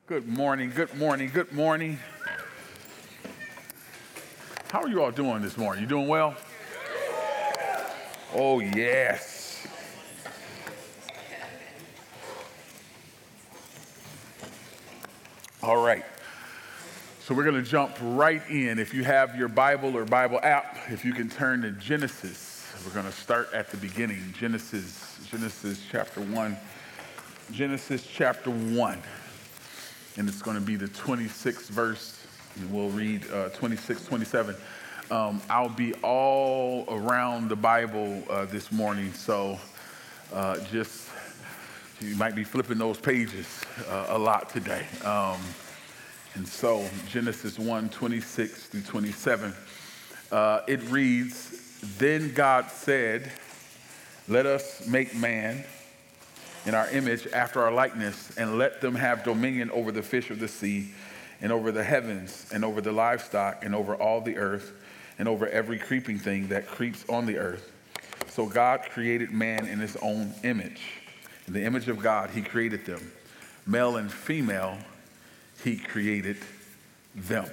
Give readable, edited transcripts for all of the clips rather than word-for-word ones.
Good morning, good morning, good morning. How are you all doing this morning? You doing well? Oh, yes. All right. So we're going to jump right in. If you have your Bible or Bible app, if you can turn to Genesis. We're going to start at the beginning. Genesis chapter 1. Genesis chapter 1. And it's going to be the 26th verse. And we'll read 26, 27. I'll be all around the Bible this morning, so just you might be flipping those pages a lot today. And so Genesis 1, 26 through 27, it reads, "Then God said, 'Let us make man in our image after our likeness, and let them have dominion over the fish of the sea, and over the heavens, and over the livestock, and over all the earth, and over every creeping thing that creeps on the earth.' So God created man in his own image. In the image of God, he created them. Male and female, he created them."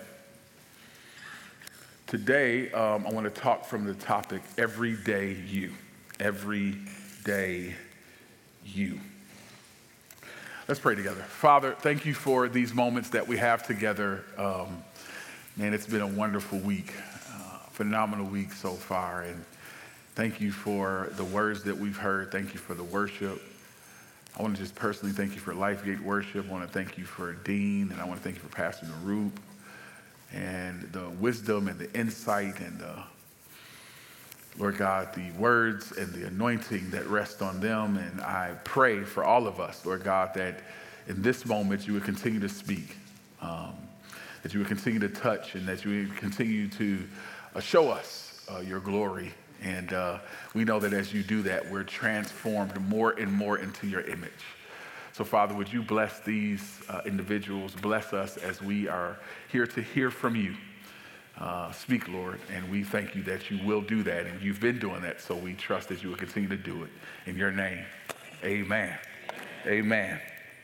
Today, I want to talk from the topic, everyday you. Everyday you. Let's pray together. Father, thank you for these moments that we have together. Man, it's been a wonderful week, phenomenal week so far. And thank you for the words that we've heard. Thank you for the worship. I want to just personally thank you for LifeGate worship. I want to thank you for Dean, and I want to thank you for Pastor Narup, and the wisdom and the insight and Lord God, the words and the anointing that rest on them. And I pray for all of us, Lord God, that in this moment you would continue to speak, that you would continue to touch, and that you would continue to show us your glory. And we know that as you do that, we're transformed more and more into your image. So Father, would you bless these individuals, bless us as we are here to hear from you. Speak, Lord, and we thank you that you will do that, and you've been doing that, so we trust that you will continue to do it. In your name, amen. Amen.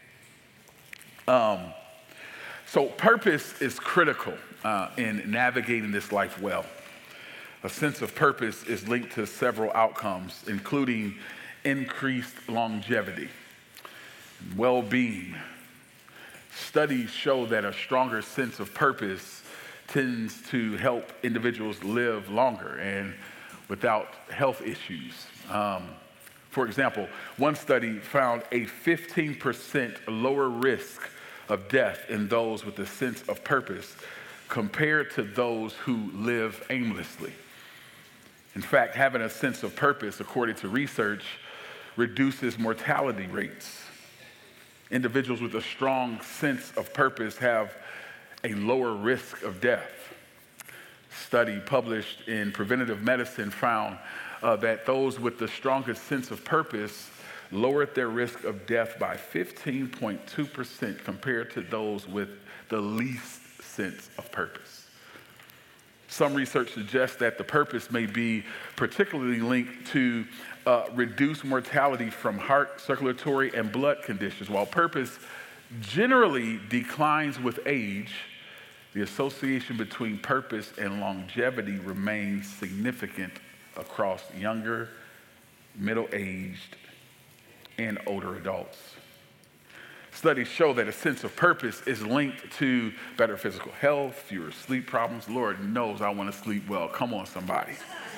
So purpose is critical in navigating this life well. A sense of purpose is linked to several outcomes, including increased longevity, well-being. Studies show that a stronger sense of purpose tends to help individuals live longer and without health issues. For example, one study found a 15% lower risk of death in those with a sense of purpose compared to those who live aimlessly. In fact, having a sense of purpose, according to research, reduces mortality rates. Individuals with a strong sense of purpose have a lower risk of death. Study published in Preventative Medicine found that those with the strongest sense of purpose lowered their risk of death by 15.2% compared to those with the least sense of purpose. Some research suggests that the purpose may be particularly linked to reduced mortality from heart, circulatory, and blood conditions. While purpose generally declines with age, the association between purpose and longevity remains significant across younger, middle-aged, and older adults. Studies show that a sense of purpose is linked to better physical health, fewer sleep problems. Lord knows I want to sleep well. Come on, somebody.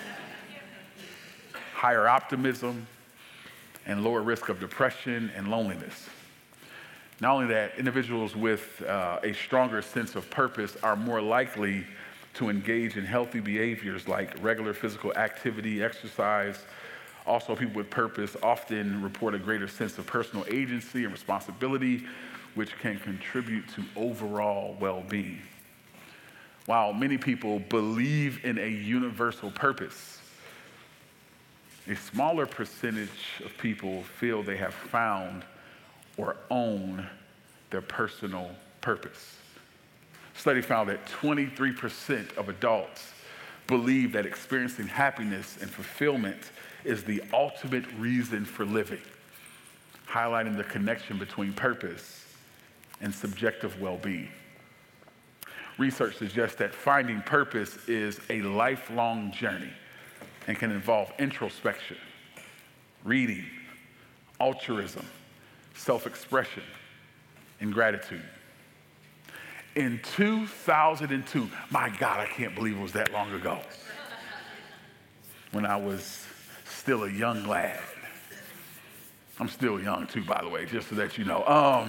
Higher optimism and lower risk of depression and loneliness. Not only that, individuals with a stronger sense of purpose are more likely to engage in healthy behaviors like regular physical activity, exercise. Also, people with purpose often report a greater sense of personal agency and responsibility, which can contribute to overall well-being. While many people believe in a universal purpose, a smaller percentage of people feel they have found or own their personal purpose. Study found that 23% of adults believe that experiencing happiness and fulfillment is the ultimate reason for living, highlighting the connection between purpose and subjective well-being. Research suggests that finding purpose is a lifelong journey and can involve introspection, reading, altruism, self-expression, and gratitude. In 2002, my God, I can't believe it was that long ago, when I was still a young lad. I'm still young too, by the way, just so that you know.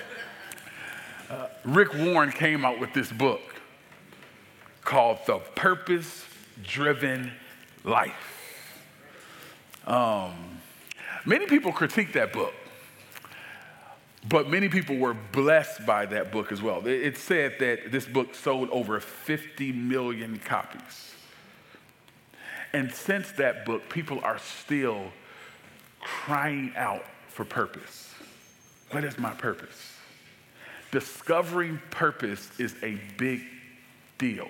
Rick Warren came out with this book called The Purpose-Driven Life. Many people critique that book, but many people were blessed by that book as well. It said that this book sold over 50 million copies. And since that book, people are still crying out for purpose. What is my purpose? Discovering purpose is a big deal.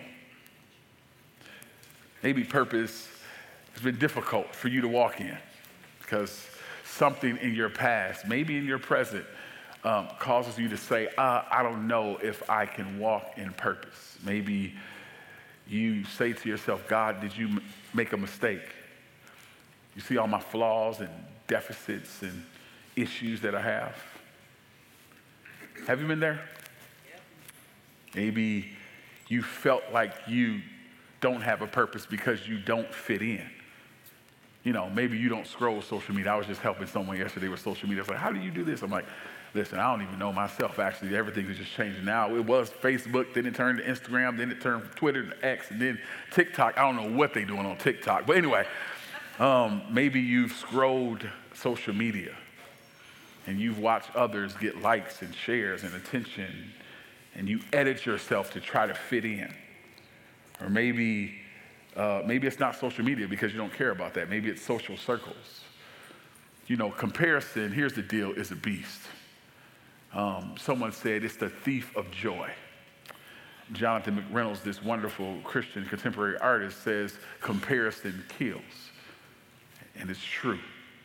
Maybe purpose has been difficult for you to walk in because something in your past, maybe in your present, causes you to say, I don't know if I can walk in purpose. Maybe you say to yourself, God, did you make a mistake? You see all my flaws and deficits and issues that I have? Have you been there? Yep. Maybe you felt like you don't have a purpose because you don't fit in. You know, maybe you don't scroll social media. I was just helping someone yesterday with social media. I was like, how do you do this? I'm like, listen, I don't even know myself. Actually, everything is just changing now. It was Facebook, then it turned to Instagram, then it turned from Twitter to X, and then TikTok. I don't know what they're doing on TikTok. But anyway, maybe you've scrolled social media and you've watched others get likes and shares and attention, and you edit yourself to try to fit in. Or maybe it's not social media because you don't care about that. Maybe it's social circles. You know, comparison, here's the deal, is a beast. Someone said it's the thief of joy. Jonathan McReynolds, this wonderful Christian contemporary artist, says comparison kills. And it's true.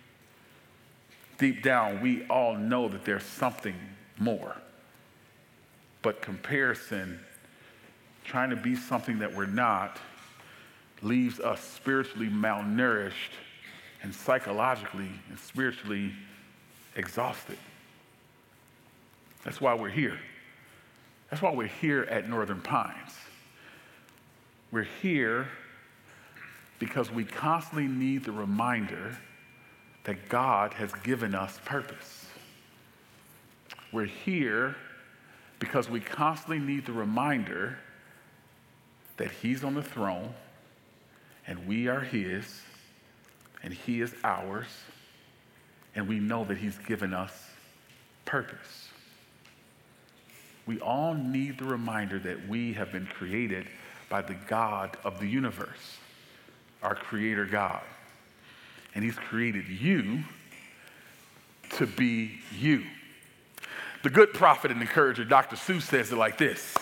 Deep down, we all know that there's something more. But comparison, trying to be something that we're not, leaves us spiritually malnourished and psychologically and spiritually exhausted. That's why we're here. That's why we're here at Northern Pines. We're here because we constantly need the reminder that God has given us purpose. We're here because we constantly need the reminder that He's on the throne and we are His and He is ours, and we know that He's given us purpose. We all need the reminder that we have been created by the God of the universe, our Creator God. And He's created you to be you. The good prophet and encourager, Dr. Seuss, says it like this: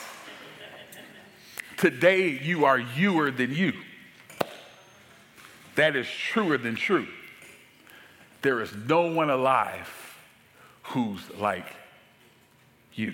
today you are youer than you. That is truer than true. There is no one alive who's like you.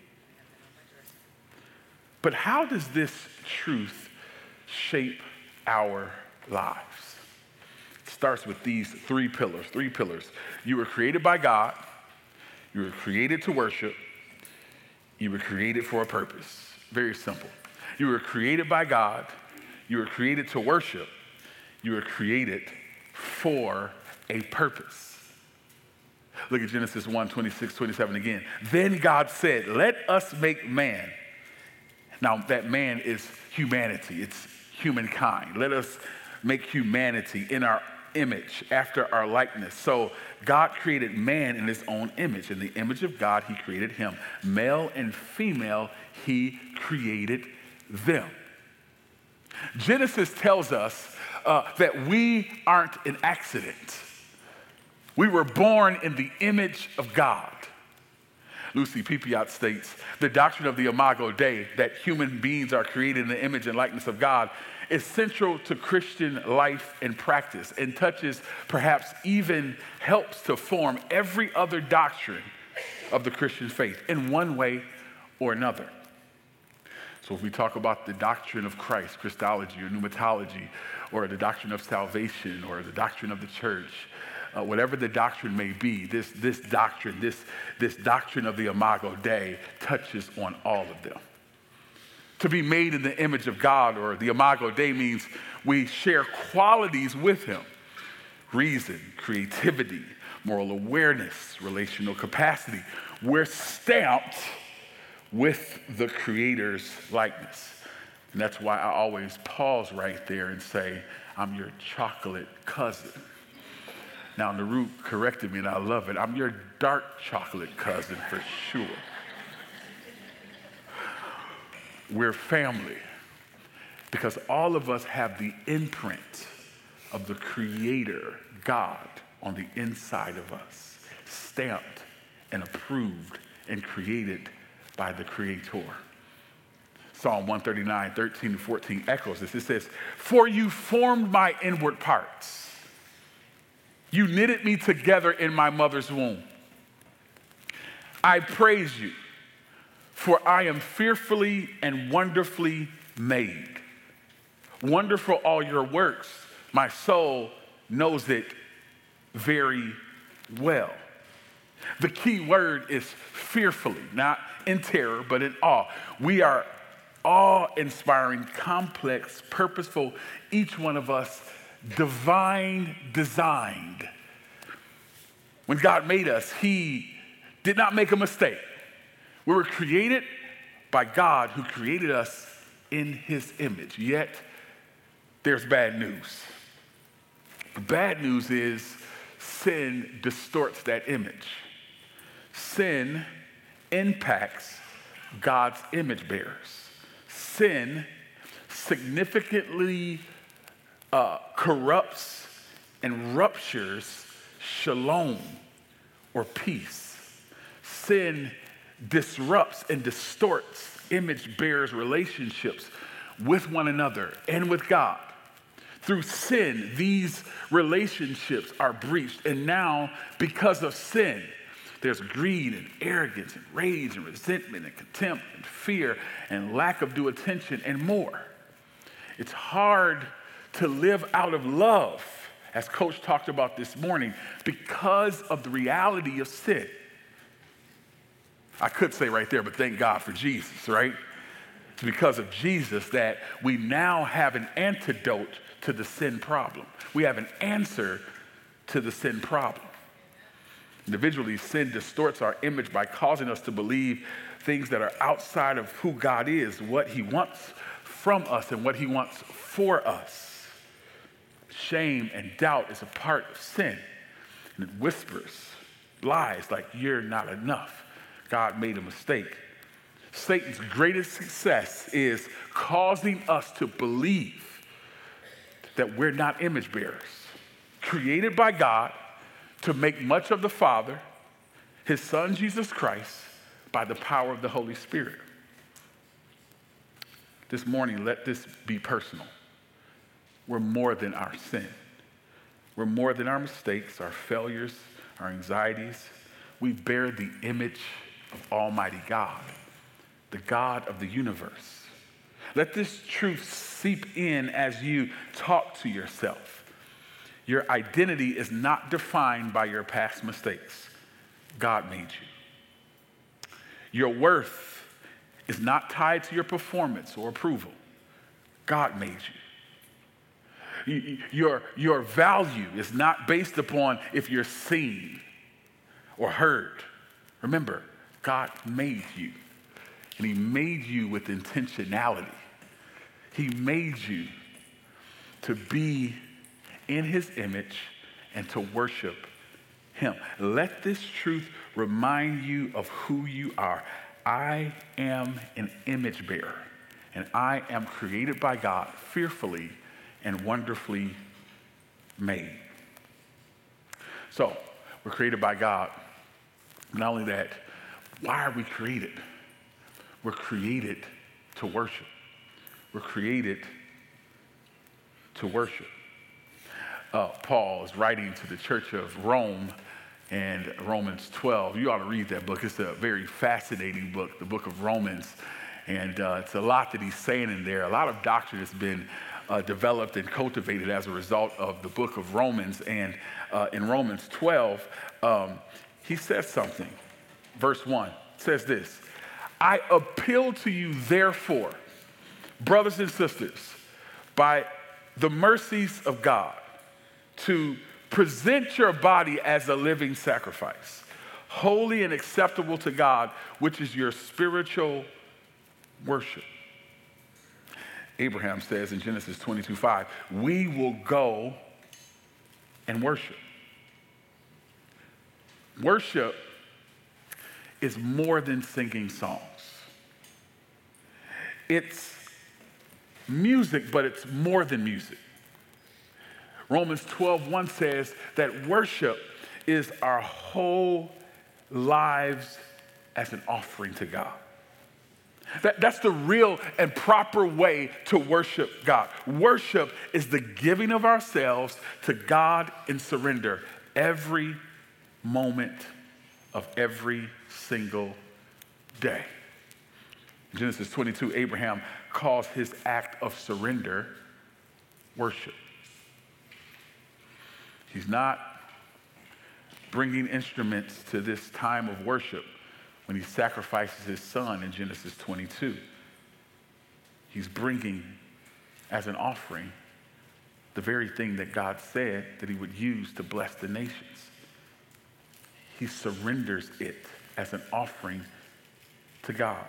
But how does this truth shape our lives? It starts with these three pillars. You were created by God. You were created to worship. You were created for a purpose. Very simple. You were created by God. You were created to worship. You were created for a purpose. Look at Genesis 1:26-27 again. Then God said, let us make man. Now that man is humanity. It's humankind. Let us make humanity in our image, after our likeness. So God created man in His own image. In the image of God, He created him. Male and female, He created them. Genesis tells us that we aren't an accident. We were born in the image of God. Lucy Pipiat states, the doctrine of the Imago Dei, that human beings are created in the image and likeness of God, is central to Christian life and practice, and touches, perhaps even helps to form every other doctrine of the Christian faith in one way or another. So if we talk about the doctrine of Christ, Christology or pneumatology, or the doctrine of salvation, or the doctrine of the church, whatever the doctrine may be, this doctrine of the Imago Dei touches on all of them. To be made in the image of God, or the Imago Dei, means we share qualities with him: reason, creativity, moral awareness, relational capacity. We're stamped with the Creator's likeness. And that's why I always pause right there and say, I'm your chocolate cousin. Now, Naruk corrected me, and I love it. I'm your dark chocolate cousin for sure. We're family because all of us have the imprint of the Creator, God, on the inside of us, stamped and approved and created by the Creator. Psalm 139, 13 to 14 echoes this. It says, "For you formed my inward parts. You knitted me together in my mother's womb. I praise you, for I am fearfully and wonderfully made. Wonderful all your works. My soul knows it very well." The key word is fearfully, not in terror, but in awe. We are awe-inspiring, complex, purposeful, each one of us divine designed. When God made us, he did not make a mistake. We were created by God, who created us in his image. Yet, there's bad news. The bad news is sin distorts that image. Sin impacts God's image bearers. Sin significantly corrupts and ruptures shalom or peace. Sin disrupts and distorts image bearers' relationships with one another and with God. Through sin, these relationships are breached. And now, because of sin, there's greed and arrogance and rage and resentment and contempt and fear and lack of due attention and more. It's hard to live out of love, as Coach talked about this morning, because of the reality of sin. I could say right there, but thank God for Jesus, right? It's because of Jesus that we now have an antidote to the sin problem. We have an answer to the sin problem. Individually, sin distorts our image by causing us to believe things that are outside of who God is, what he wants from us and what he wants for us. Shame and doubt is a part of sin. And it whispers lies like, you're not enough. God made a mistake. Satan's greatest success is causing us to believe that we're not image bearers, created by God to make much of the Father, his Son, Jesus Christ, by the power of the Holy Spirit. This morning, let this be personal. We're more than our sin. We're more than our mistakes, our failures, our anxieties. We bear the image of Almighty God, the God of the universe. Let this truth seep in as you talk to yourself. Your identity is not defined by your past mistakes. God made you. Your worth is not tied to your performance or approval. God made you. Your value is not based upon if you're seen or heard. Remember, God made you, and he made you with intentionality. He made you to be in his image and to worship him. Let this truth remind you of who you are. I am an image bearer, and I am created by God, fearfully and wonderfully made. So, we're created by God. Not only that, why are we created? We're created to worship. We're created to worship. Paul is writing to the church of Rome, and Romans 12. You ought to read that book. It's a very fascinating book, the book of Romans. And it's a lot that he's saying in there. A lot of doctrine has been developed and cultivated as a result of the book of Romans. And in Romans 12, he says something. Verse 1 says this: I appeal to you, therefore, brothers and sisters, by the mercies of God, to present your body as a living sacrifice, holy and acceptable to God, which is your spiritual worship. Abraham says in Genesis 22:5, we will go and worship. Worship is more than singing songs. It's music, but it's more than music. Romans 12:1 says that worship is our whole lives as an offering to God. That's the real and proper way to worship God. Worship is the giving of ourselves to God in surrender every moment of every single day. In Genesis 22, Abraham calls his act of surrender worship. He's not bringing instruments to this time of worship when he sacrifices his son in Genesis 22. He's bringing as an offering the very thing that God said that he would use to bless the nations. He surrenders it as an offering to God.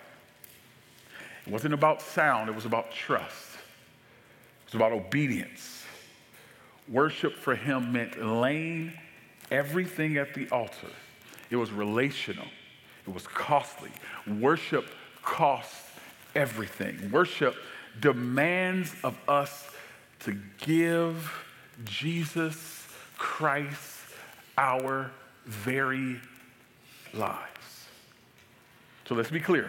It wasn't about sound, it was about trust. It was about obedience. Worship for him meant laying everything at the altar. It was relational. It was costly. Worship costs everything. Worship demands of us to give Jesus Christ our very lives. So let's be clear.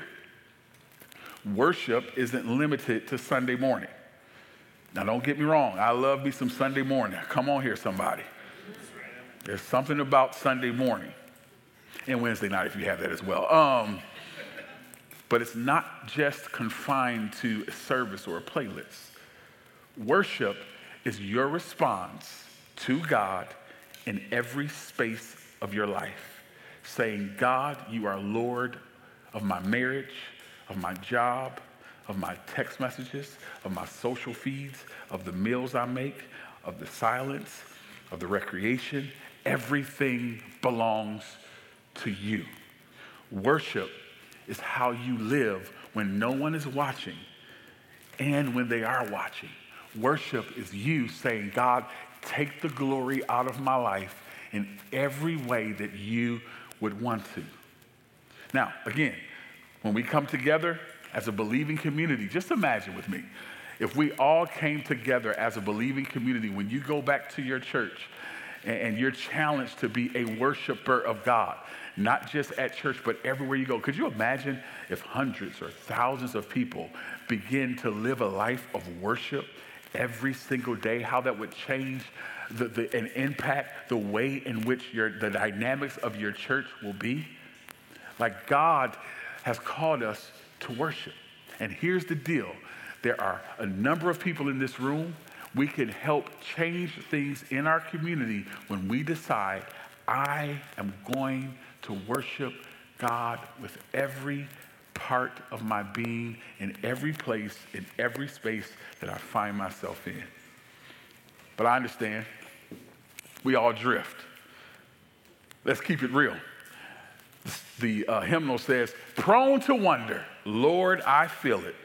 Worship isn't limited to Sunday morning. Now, don't get me wrong. I love me some Sunday morning. Come on here, somebody. There's something about Sunday morning. And Wednesday night, if you have that as well. But it's not just confined to a service or a playlist. Worship is your response to God in every space of your life, saying, God, you are Lord of my marriage, of my job, of my text messages, of my social feeds, of the meals I make, of the silence, of the recreation. Everything belongs to you. Worship is how you live when no one is watching and when they are watching. Worship is you saying, God, take the glory out of my life in every way that you would want to. Now, again, when we come together as a believing community, just imagine with me, if we all came together as a believing community, when you go back to your church and you're challenged to be a worshiper of God, not just at church, but everywhere you go. Could you imagine if hundreds or thousands of people begin to live a life of worship every single day, how that would change and impact the way in which the dynamics of your church will be? Like, God has called us to worship. And here's the deal. There are a number of people in this room. We can help change things in our community when we decide, I am going to worship God with every part of my being, in every place, in every space that I find myself in. But I understand we all drift. Let's keep it real. The hymnal says, prone to wonder, Lord, I feel it.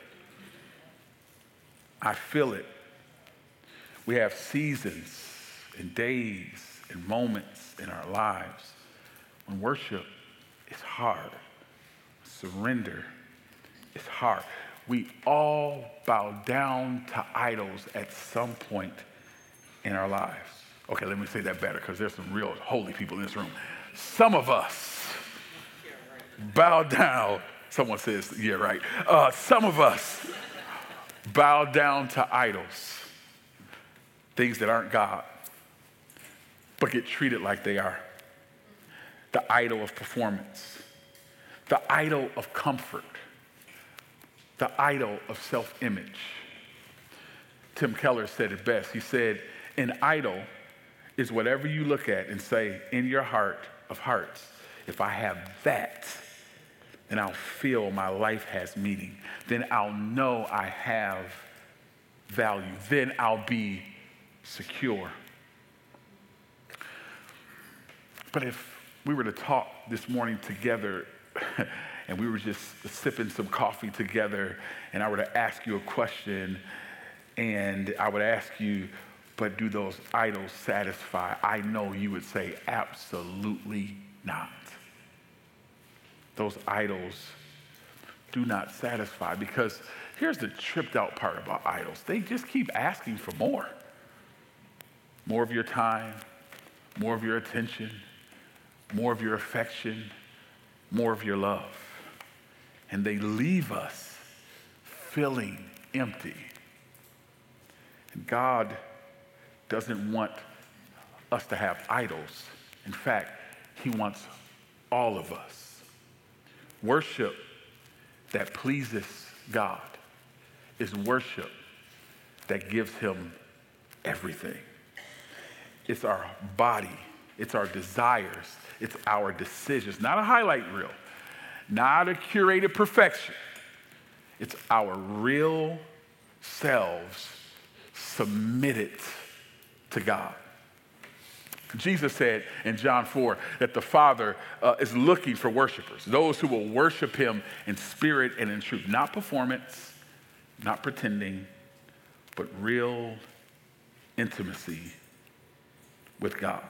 I feel it. We have seasons and days and moments in our lives when worship is hard. Surrender is hard. We all bow down to idols at some point in our lives. Okay, let me say that better because there's some real holy people in this room. Some of us bow down. Someone says, yeah, right. Some of us bow down to idols, things that aren't God, but get treated like they are. the idol of performance, the idol of comfort, the idol of self-image. Tim Keller said it best. He said, an idol is whatever you look at and say, in your heart of hearts, if I have that, then I'll feel my life has meaning. Then I'll know I have value. Then I'll be secure. But if we were to talk this morning together and we were just sipping some coffee together and I were to ask you a question and I would ask you, but do those idols satisfy? I know you would say absolutely not. Those idols do not satisfy, because here's the tripped out part about idols. They just keep asking for more. More of your time, more of your attention, more of your affection, more of your love. And they leave us feeling empty. And God doesn't want us to have idols. In fact, he wants all of us. Worship that pleases God is worship that gives him everything. It's our body, it's our desires, it's our decisions, not a highlight reel, not a curated perfection. It's our real selves submitted to God. Jesus said in John 4 that the Father is looking for worshipers, those who will worship him in spirit and in truth. Not performance, not pretending, but real intimacy with God.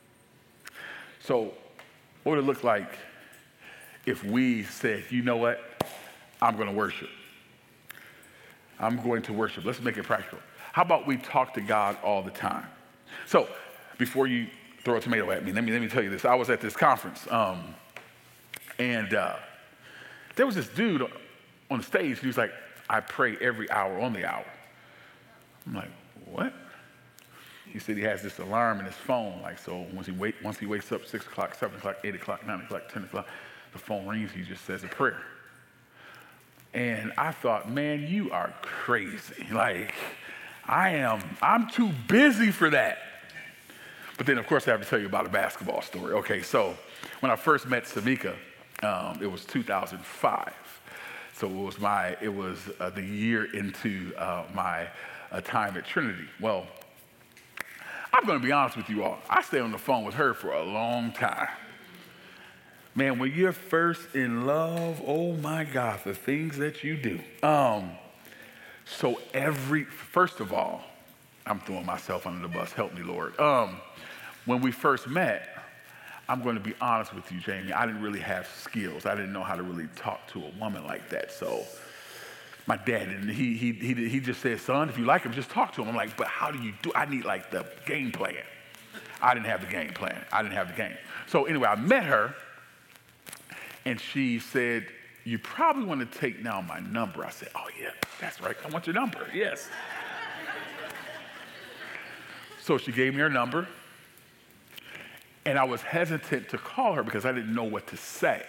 So what would it look like if we said, you know what, I'm going to worship. I'm going to worship. Let's make it practical. How about we talk to God all the time? So before you throw a tomato at me, let me tell you this. I was at this conference, and there was this dude on the stage. He was like, I pray every hour on the hour. I'm like, what? He said he has this alarm in his phone. Like, so once he wakes up 6 o'clock, 7 o'clock, 8 o'clock, 9 o'clock, 10 o'clock, the phone rings, he just says a prayer. And I thought, man, you are crazy. Like, I'm too busy for that. But then, of course, I have to tell you about a basketball story. Okay, so when I first met Samika, it was 2005. So it was the year into my time at Trinity. Well, I'm going to be honest with you all. I stayed on the phone with her for a long time. Man, when you're first in love, oh my God, the things that you do. So first of all, I'm throwing myself under the bus. Help me, Lord. When we first met, I'm going to be honest with you, Jamie, I didn't really have skills. I didn't know how to really talk to a woman like that. So my dad, and he just said, son, if you like him, just talk to him. I'm like, but how do you do? I need like the game plan. I didn't have the game plan. I didn't have the game. So anyway, I met her, and she said, you probably want to take down my number. I said, oh yeah, that's right. I want your number. Yes. So she gave me her number. And I was hesitant to call her because I didn't know what to say.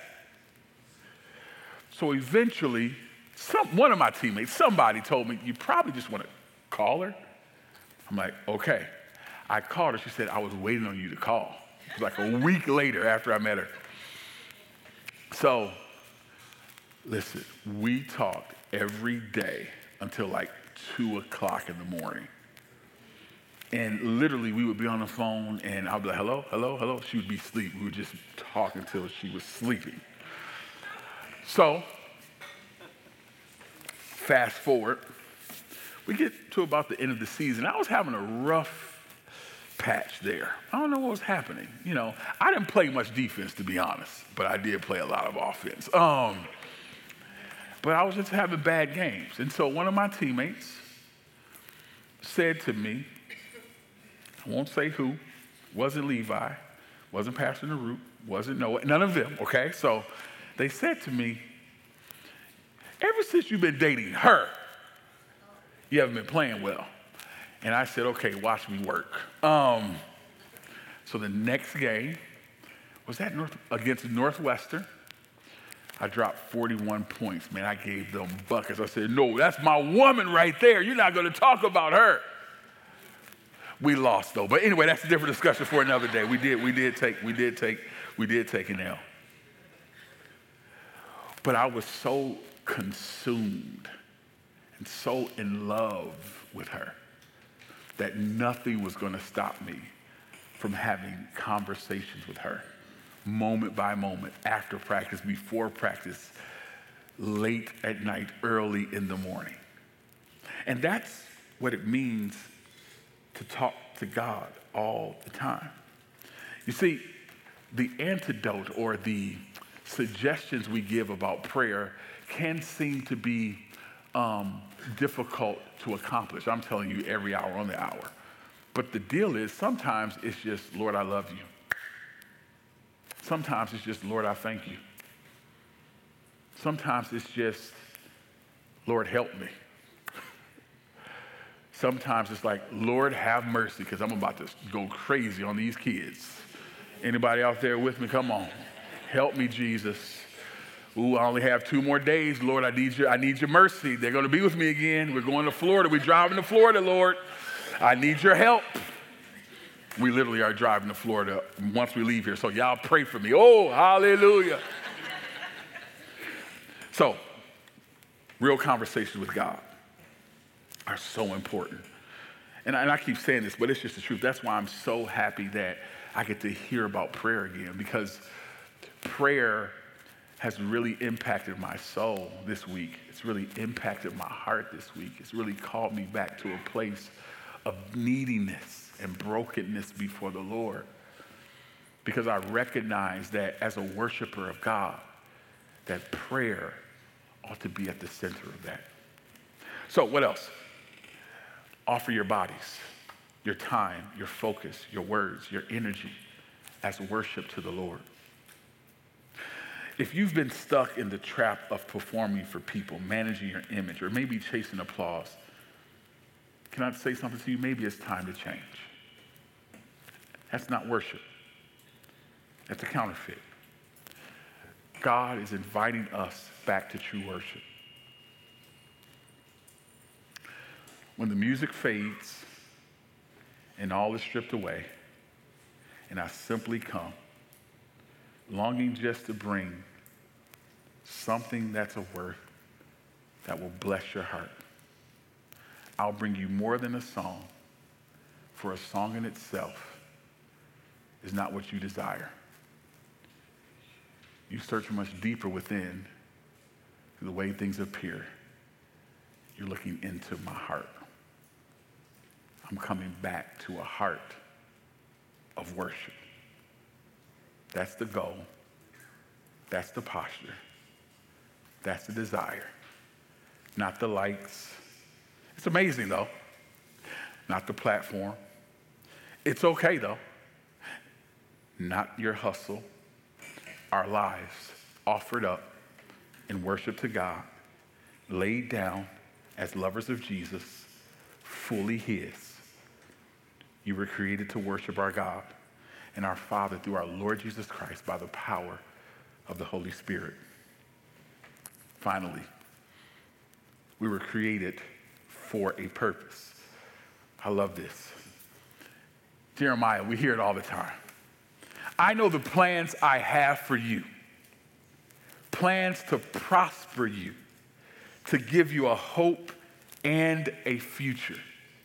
So eventually, one of my teammates, somebody told me, you probably just want to call her. I'm like, okay. I called her. She said, I was waiting on you to call. It was like a week later after I met her. So, listen, we talked every day until like 2 o'clock in the morning. And literally, we would be on the phone, and I would be like, hello, hello, hello. She would be asleep. We would just talk until she was sleeping. So, fast forward, we get to about the end of the season. I was having a rough patch there. I don't know what was happening. You know, I didn't play much defense, to be honest, but I did play a lot of offense. But I was just having bad games. And so one of my teammates said to me, I won't say who, wasn't Levi, wasn't Pastor Narup, wasn't Noah, none of them, okay? So they said to me, ever since you've been dating her, you haven't been playing well. And I said, okay, watch me work. So the next game, Was that against Northwestern? I dropped 41 points. Man, I gave them buckets. I said, no, that's my woman right there. You're not going to talk about her. We lost though. But anyway, that's a different discussion for another day. We did take an L. But I was so consumed and so in love with her that nothing was going to stop me from having conversations with her, moment by moment, after practice, before practice, late at night, early in the morning. And that's what it means to talk to God all the time. You see, the antidote or the suggestions we give about prayer can seem to be difficult to accomplish. I'm telling you, every hour on the hour. But the deal is, sometimes it's just, Lord, I love you. Sometimes it's just, Lord, I thank you. Sometimes it's just, Lord, help me. Sometimes it's like, Lord, have mercy, because I'm about to go crazy on these kids. Anybody out there with me? Come on. Help me, Jesus. Ooh, I only have 2 more days, Lord. I need your mercy. They're going to be with me again. We're going to Florida. We're driving to Florida, Lord. I need your help. We literally are driving to Florida once we leave here. So y'all pray for me. Oh, hallelujah. So, real conversations with God are so important. And I keep saying this, but it's just the truth. That's why I'm so happy that I get to hear about prayer again, because prayer has really impacted my soul this week. It's really impacted my heart this week. It's really called me back to a place of neediness and brokenness before the Lord, because I recognize that as a worshiper of God, that prayer ought to be at the center of that. So what else? Offer your bodies, your time, your focus, your words, your energy as worship to the Lord. If you've been stuck in the trap of performing for people, managing your image, or maybe chasing applause, can I say something to you? Maybe it's time to change. That's not worship. That's a counterfeit. God is inviting us back to true worship. When the music fades and all is stripped away, and I simply come, longing just to bring something that's of worth that will bless your heart. I'll bring you more than a song, for a song in itself is not what you desire. You search much deeper within the way things appear. You're looking into my heart. I'm coming back to a heart of worship. That's the goal. That's the posture. That's the desire. Not the likes. It's amazing, though. Not the platform. It's okay, though. Not your hustle. Our lives offered up in worship to God, laid down as lovers of Jesus, fully His. You were created to worship our God and our Father through our Lord Jesus Christ by the power of the Holy Spirit. Finally, we were created for a purpose. I love this. Jeremiah, we hear it all the time. I know the plans I have for you, plans to prosper you, to give you a hope and a future.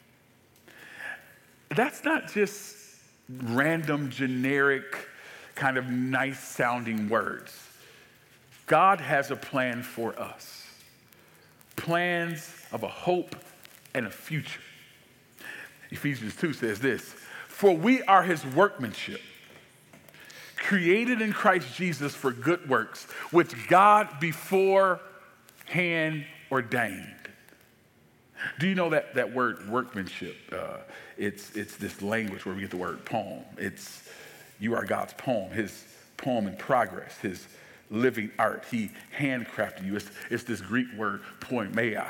That's not just random, generic, kind of nice sounding words. God has a plan for us. Plans of a hope and a future. Ephesians 2 says this, for we are His workmanship, created in Christ Jesus for good works, which God beforehand ordained. Do you know that word workmanship? It's this language where we get the word poem. You are God's poem, His poem in progress, His living art. He handcrafted you. It's this Greek word poiema.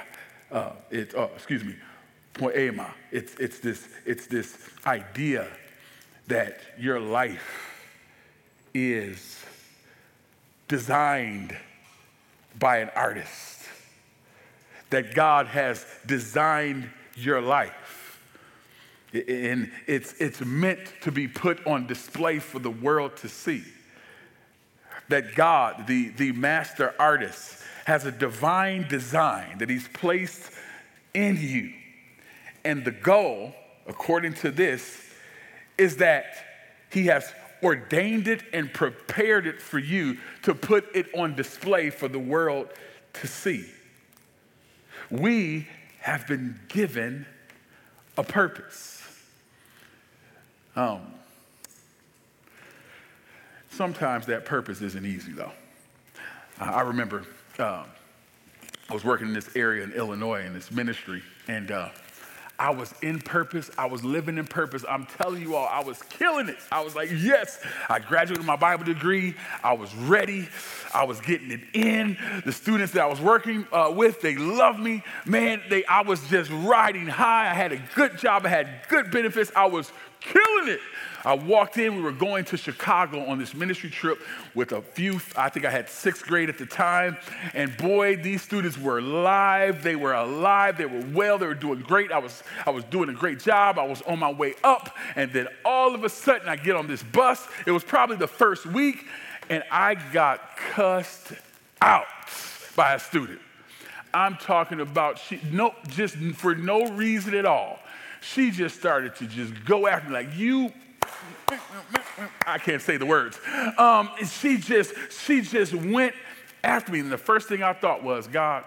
Poema. It's this idea that your life is designed by an artist, that God has designed your life. And it's meant to be put on display for the world to see. That God, the master artist, has a divine design that he's placed in you. And the goal, according to this, is that he has ordained it and prepared it for you to put it on display for the world to see. We have been given a purpose. Sometimes that purpose isn't easy, though. I remember I was working in this area in Illinois in this ministry, and I was in purpose. I was living in purpose. I'm telling you all, I was killing it. I was like, yes. I graduated with my Bible degree. I was ready. I was getting it in. The students that I was working with, they loved me. Man, I was just riding high. I had a good job. I had good benefits. I was killing it. I walked in. We were going to Chicago on this ministry trip with a few. I think I had sixth grade at the time. And boy, these students were live. They were alive. They were well. They were doing great. I was doing a great job. I was on my way up. And then all of a sudden, I get on this bus. It was probably the first week. And I got cussed out by a student. I'm talking about just for no reason at all. She just started to just go after me like, you, I can't say the words. She just went after me. And the first thing I thought was, God,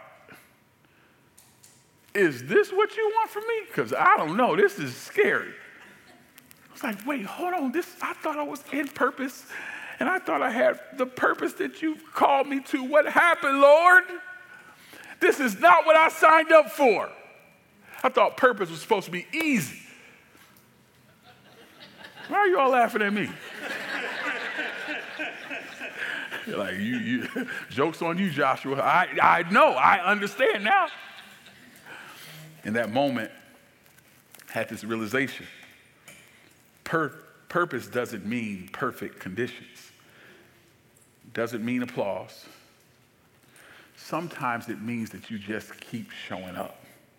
is this what you want from me? Because I don't know, this is scary. I was like, wait, hold on. I thought I was in purpose. And I thought I had the purpose that you called me to. What happened, Lord? This is not what I signed up for. I thought purpose was supposed to be easy. Why are you all laughing at me? You're like, you joke's on you, Joshua. I know, I understand now. In that moment, I had this realization. Purpose doesn't mean perfect conditions. Doesn't mean applause. Sometimes it means that you just keep showing up.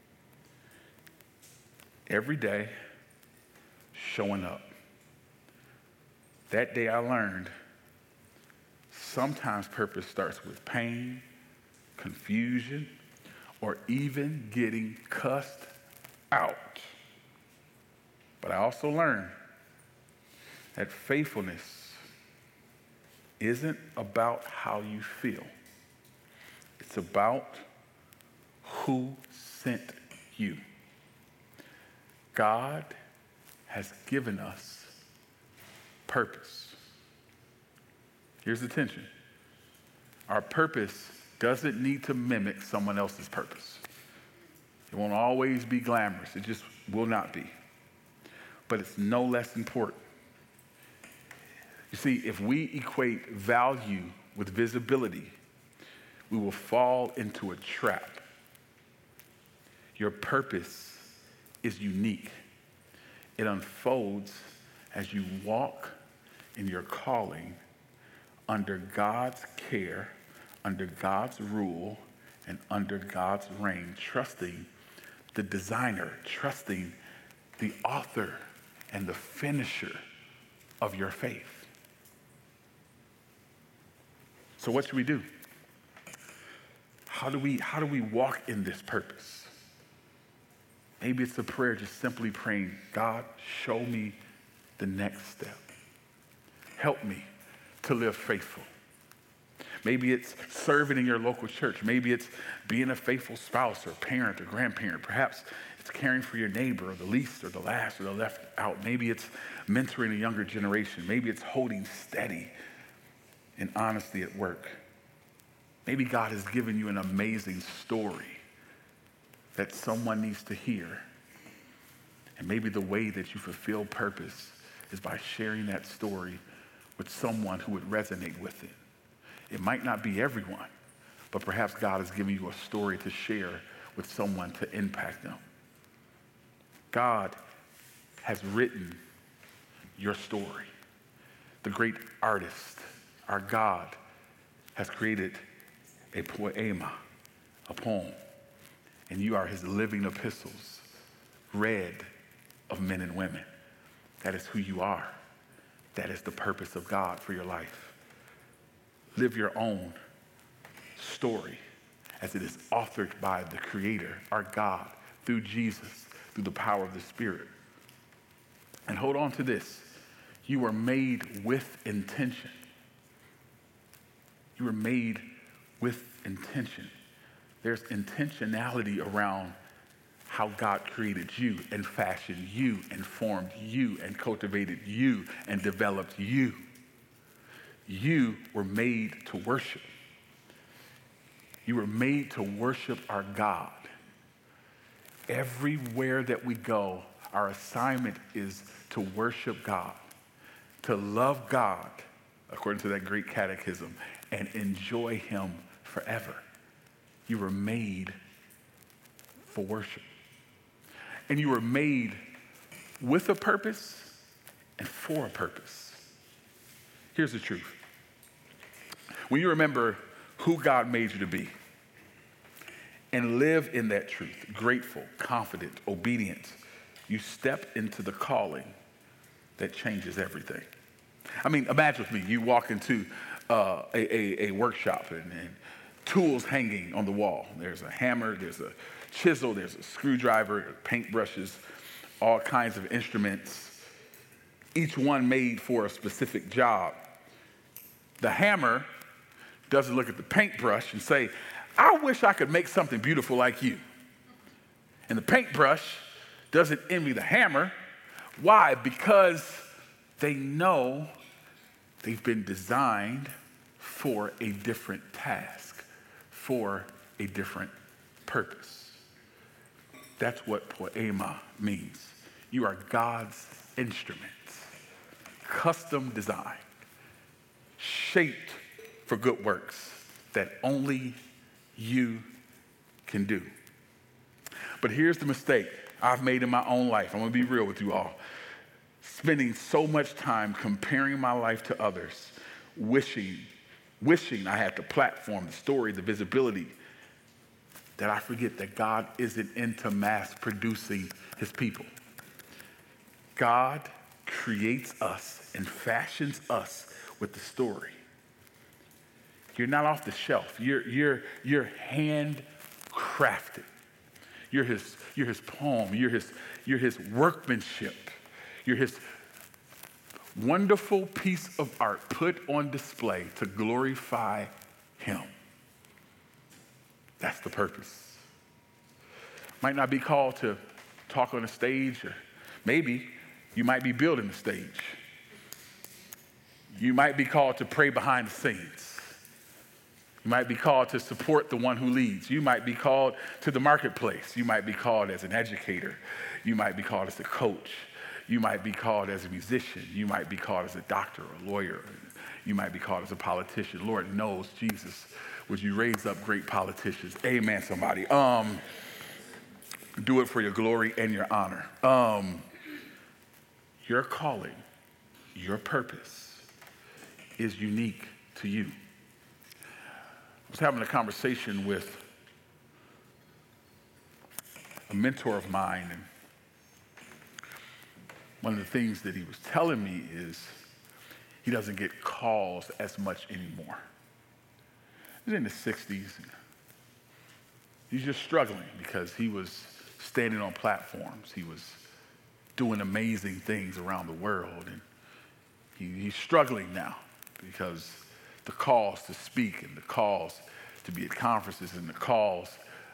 Every day, showing up. That day I learned sometimes purpose starts with pain, confusion, or even getting cussed out. But I also learned that faithfulness isn't about how you feel. It's about who sent you. God has given us purpose. Here's the tension. Our purpose doesn't need to mimic someone else's purpose. It won't always be glamorous. It just will not be. But it's no less important. You see, if we equate value with visibility, we will fall into a trap. Your purpose is unique. It unfolds as you walk in your calling under God's care, under God's rule, and under God's reign, trusting the designer, trusting the author and the finisher of your faith. So what should we do? How do we walk in this purpose? Maybe it's a prayer just simply praying, God, show me the next step. Help me to live faithful. Maybe it's serving in your local church. Maybe it's being a faithful spouse or parent or grandparent. Perhaps it's caring for your neighbor or the least or the last or the left out. Maybe it's mentoring a younger generation. Maybe it's holding steady in honesty at work. Maybe God has given you an amazing story that someone needs to hear. And maybe the way that you fulfill purpose is by sharing that story with someone who would resonate with it. It might not be everyone, but perhaps God has given you a story to share with someone to impact them. God has written your story. the great artist, our God, has created a poema, a poem, and you are his living epistles, read of men and women. That is who you are. That is the purpose of God for your life. Live your own story as it is authored by the Creator, our God, through Jesus, through the power of the Spirit. And hold on to this. You were made with intention. You were made with intention. There's intentionality around how God created you and fashioned you and formed you and cultivated you and developed you. You were made to worship. You were made to worship our God. Everywhere that we go, our assignment is to worship God, to love God, according to that great catechism, and enjoy him forever. You were made for worship. And you were made with a purpose and for a purpose. Here's the truth. When you remember who God made you to be and live in that truth, grateful, confident, obedient, you step into the calling that changes everything. I mean, imagine with me, you walk into a workshop and tools hanging on the wall. There's a hammer, there's a chisel, there's a screwdriver, paintbrushes, all kinds of instruments, each one made for a specific job. The hammer doesn't look at the paintbrush and say, I wish I could make something beautiful like you. And the paintbrush doesn't envy the hammer. Why? Because they know they've been designed for a different task, for a different purpose. That's what poema means. You are God's instruments, custom designed, shaped for good works that only you can do. But here's the mistake I've made in my own life. I'm going to be real with you all. Spending so much time comparing my life to others, wishing I had the platform, the story, the visibility, that I forget that God isn't into mass producing his people. God creates us and fashions us with the story. You're not off the shelf. You're handcrafted. You're his poem. You're his workmanship. You're his wonderful piece of art put on display to glorify him. That's the purpose. Might not be called to talk on a stage, or maybe you might be building the stage. You might be called to pray behind the scenes. You might be called to support the one who leads. You might be called to the marketplace. You might be called as an educator. You might be called as a coach. You might be called as a musician. You might be called as a doctor or a lawyer. You might be called as a politician. Lord knows, Jesus, would you raise up great politicians? Amen, somebody. Do it for your glory and your honor. Your calling, your purpose is unique to you. I was having a conversation with a mentor of mine, and one of the things that he was telling me is he doesn't get calls as much anymore. He's in his 60s. He's just struggling because he was standing on platforms. He was doing amazing things around the world, and he's struggling now because the calls to speak and the calls to be at conferences and the calls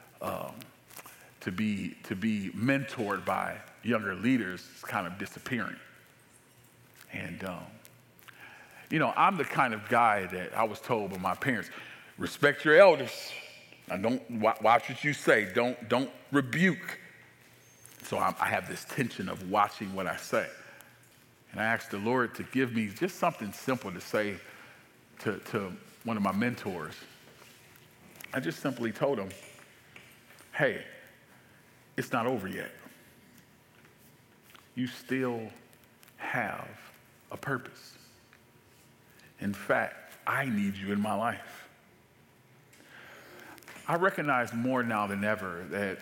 to be mentored by younger leaders is kind of disappearing. And, I'm the kind of guy that I was told by my parents, respect your elders. Now don't watch what you say. Don't rebuke. So I have this tension of watching what I say. And I asked the Lord to give me just something simple to say to one of my mentors. I just simply told him, hey, it's not over yet. You still have a purpose. In fact, I need you in my life. I recognize more now than ever that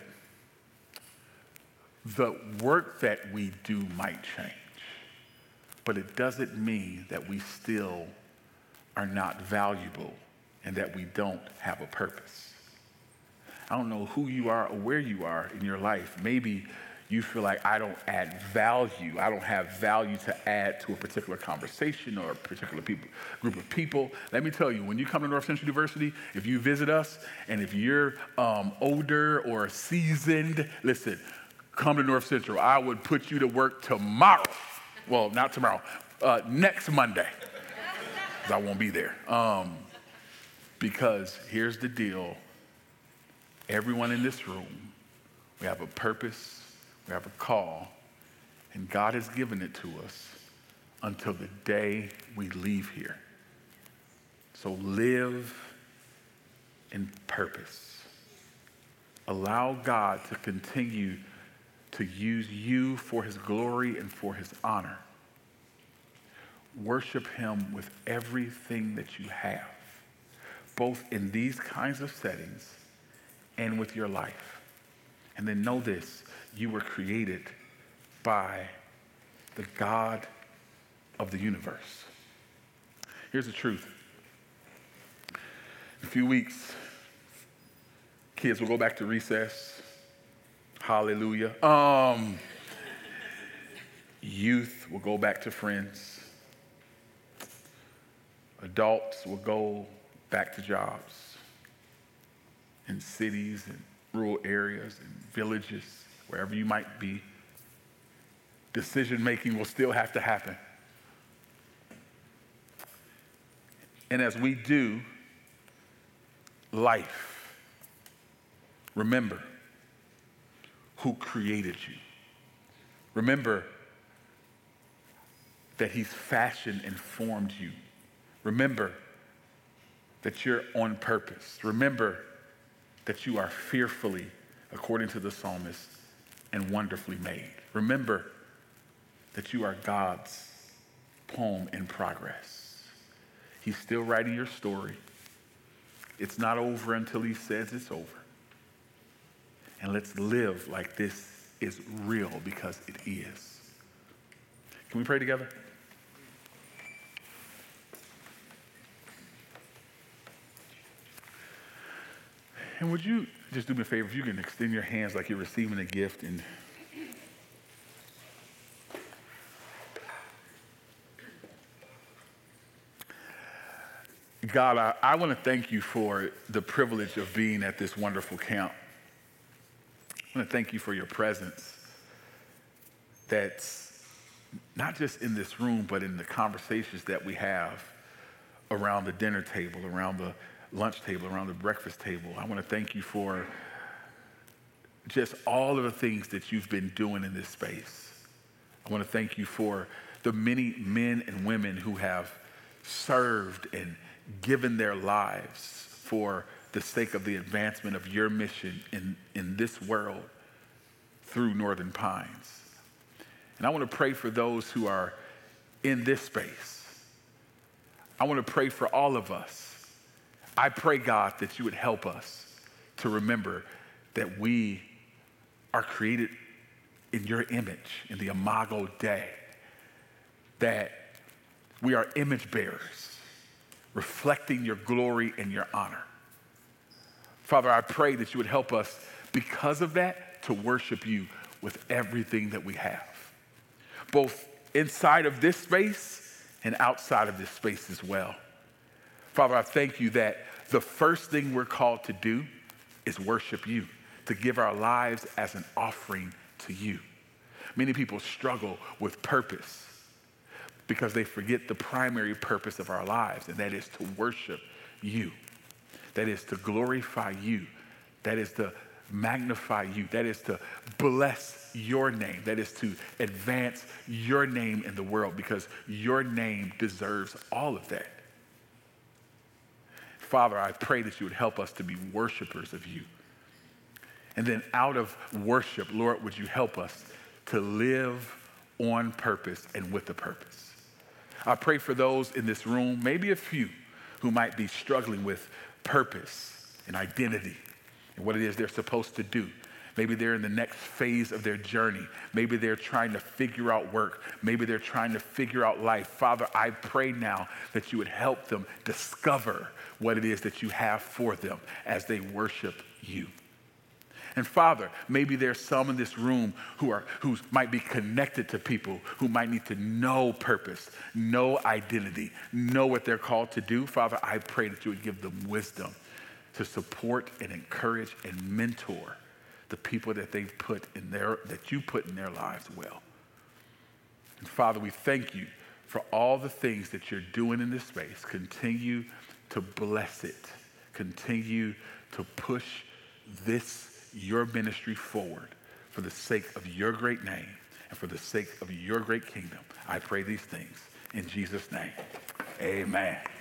the work that we do might change, but it doesn't mean that we still are not valuable and that we don't have a purpose. I don't know who you are or where you are in your life. Maybe you feel like I don't add value. I don't have value to add to a particular conversation or a particular group of people. Let me tell you, when you come to North Central University, if you visit us and if you're older or seasoned, listen, come to North Central. I would put you to work tomorrow. Well, not tomorrow, next Monday, because I won't be there. Because here's the deal. Everyone in this room, we have a purpose, we have a call, and God has given it to us until the day we leave here. So live in purpose. Allow God to continue to use you for his glory and for his honor. Worship him with everything that you have, both in these kinds of settings and with your life. And then know this, you were created by the God of the universe. Here's the truth. In a few weeks, kids will go back to recess. Hallelujah. Youth will go back to friends. Adults will go back to jobs in cities and rural areas and villages, wherever you might be. Decision making will still have to happen. And as we do life, remember who created you. Remember that he's fashioned and formed you. Remember that you're on purpose. Remember that you are fearfully, according to the psalmist, and wonderfully made. Remember that you are God's poem in progress. He's still writing your story. It's not over until he says it's over. And let's live like this is real, because it is. Can we pray together? And would you just do me a favor, if you can extend your hands like you're receiving a gift, and God, I want to thank you for the privilege of being at this wonderful camp. I want to thank you for your presence that's not just in this room, but in the conversations that we have around the dinner table, around the lunch table, around the breakfast table. I want to thank you for just all of the things that you've been doing in this space. I want to thank you for the many men and women who have served and given their lives for the sake of the advancement of your mission in this world through Northern Pines. And I want to pray for those who are in this space. I want to pray for all of us. I pray, God, that you would help us to remember that we are created in your image, in the Imago Dei, that we are image bearers, reflecting your glory and your honor. Father, I pray that you would help us, because of that, to worship you with everything that we have, both inside of this space and outside of this space as well. Father, I thank you that the first thing we're called to do is worship you, to give our lives as an offering to you. Many people struggle with purpose because they forget the primary purpose of our lives, and that is to worship you. That is to glorify you. That is to magnify you. That is to bless your name. That is to advance your name in the world, because your name deserves all of that. Father, I pray that you would help us to be worshipers of you. And then out of worship, Lord, would you help us to live on purpose and with a purpose. I pray for those in this room, maybe a few, who might be struggling with purpose and identity and what it is they're supposed to do. Maybe they're in the next phase of their journey. Maybe they're trying to figure out work. Maybe they're trying to figure out life. Father, I pray now that you would help them discover what it is that you have for them as they worship you. And Father, maybe there's some in this room who might be connected to people who might need to know purpose, know identity, know what they're called to do. Father, I pray that you would give them wisdom to support and encourage and mentor the people that you put in their lives well. And Father, we thank you for all the things that you're doing in this space. Continue to bless it. Continue to push your ministry forward for the sake of your great name and for the sake of your great kingdom. I pray these things in Jesus' name. Amen.